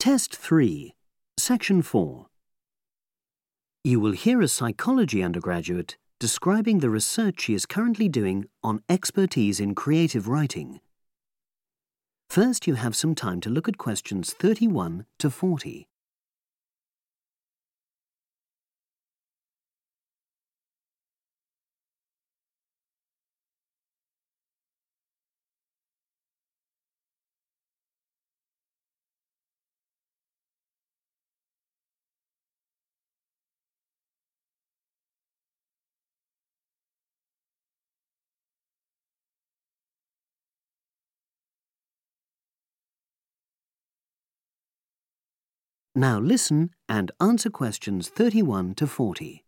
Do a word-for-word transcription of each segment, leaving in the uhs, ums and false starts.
Test three, Section four. You will hear a psychology undergraduate describing the research she is currently doing on expertise in creative writing. First, you have some time to look at questions thirty-one to forty. Now listen and answer questions thirty-one to forty.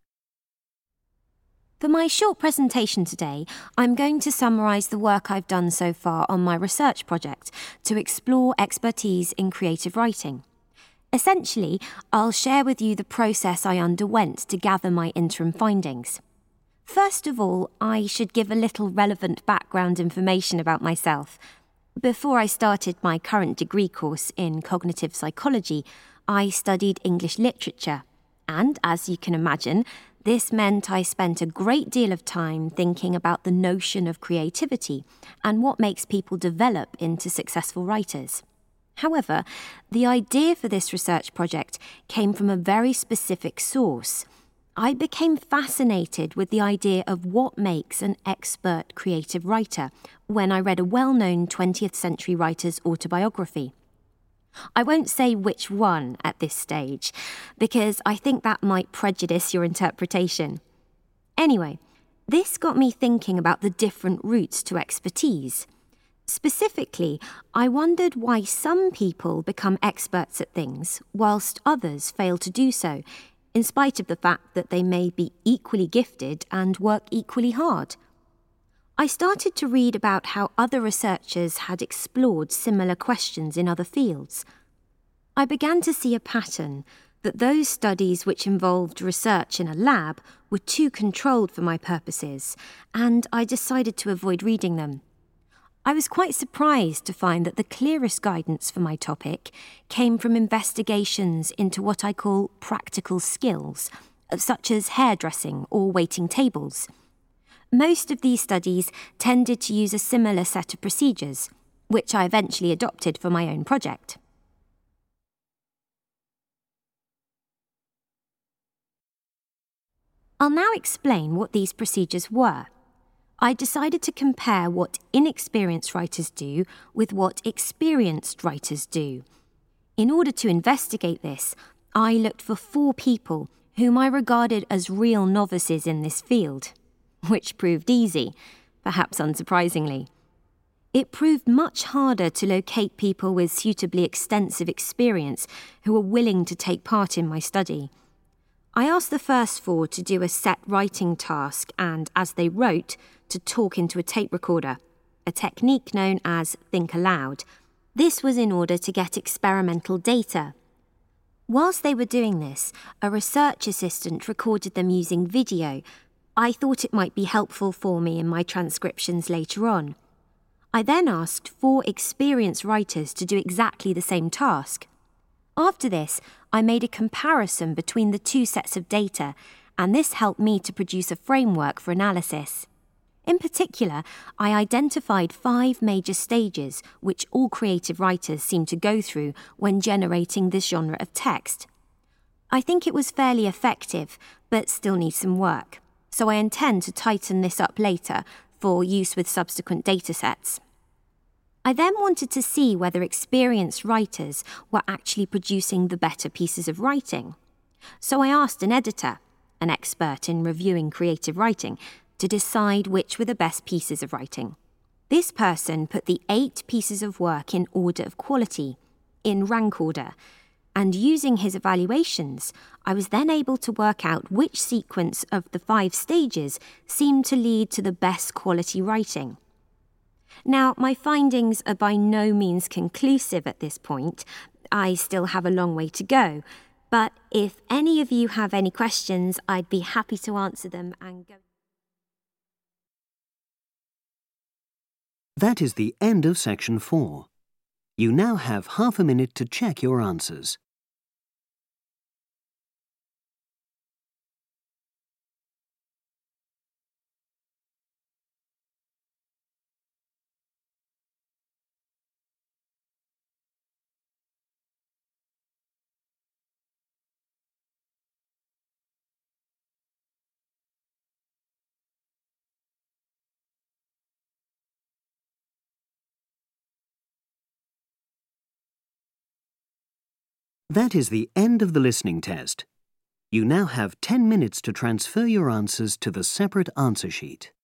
For my short presentation today, I'm going to summarise the work I've done so far on my research project to explore expertise in creative writing. Essentially, I'll share with you the process I underwent to gather my interim findings. First of all, I should give a little relevant background information about myself. Before I started my current degree course in cognitive psychology, I studied English literature, and as you can imagine, this meant I spent a great deal of time thinking about the notion of creativity and what makes people develop into successful writers. However, the idea for this research project came from a very specific source. I became fascinated with the idea of what makes an expert creative writer when I read a well-known twentieth century writer's autobiography. I won't say which one at this stage, because I think that might prejudice your interpretation. Anyway, this got me thinking about the different routes to expertise. Specifically, I wondered why some people become experts at things whilst others fail to do so, in spite of the fact that they may be equally gifted and work equally hard. I started to read about how other researchers had explored similar questions in other fields. I began to see a pattern that those studies which involved research in a lab were too controlled for my purposes, and I decided to avoid reading them. I was quite surprised to find that the clearest guidance for my topic came from investigations into what I call practical skills, such as hairdressing or waiting tables. Most of these studies tended to use a similar set of procedures, which I eventually adopted for my own project. I'll now explain what these procedures were. I decided to compare what inexperienced writers do with what experienced writers do. In order to investigate this, I looked for four people whom I regarded as real novices in this field. Which proved easy, perhaps unsurprisingly. It proved much harder to locate people with suitably extensive experience who were willing to take part in my study. I asked the first four to do a set writing task and, as they wrote, to talk into a tape recorder, a technique known as think aloud. This was in order to get experimental data. Whilst they were doing this, a research assistant recorded them using video. I thought it might be helpful for me in my transcriptions later on. I then asked four experienced writers to do exactly the same task. After this, I made a comparison between the two sets of data, and this helped me to produce a framework for analysis. In particular, I identified five major stages which all creative writers seem to go through when generating this genre of text. I think it was fairly effective, but still needs some work. So I intend to tighten this up later for use with subsequent datasets. I then wanted to see whether experienced writers were actually producing the better pieces of writing. So I asked an editor, an expert in reviewing creative writing, to decide which were the best pieces of writing. This person put the eight pieces of work in order of quality, in rank order, and using his evaluations, I was then able to work out which sequence of the five stages seemed to lead to the best quality writing. Now, my findings are by no means conclusive at this point. I still have a long way to go, but if any of you have any questions, I'd be happy to answer them and go. That is the end of section four. You now have half a minute to check your answers. That is the end of the listening test. You now have ten minutes to transfer your answers to the separate answer sheet.